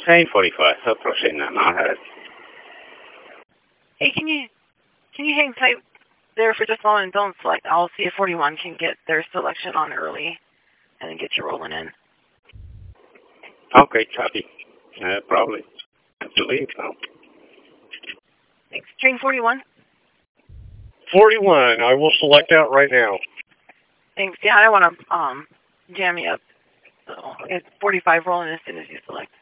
Train 45, approaching Manhattan. Hey, can you hang tight there for just a moment and don't select? I'll see if 41 can get their selection on early and then get you rolling in. Okay, copy. Probably. To leave now. Thanks. Train 41? 41, I will select out right now. Thanks. Yeah, I don't want to jam you up. So it's 45 rolling as soon as you select.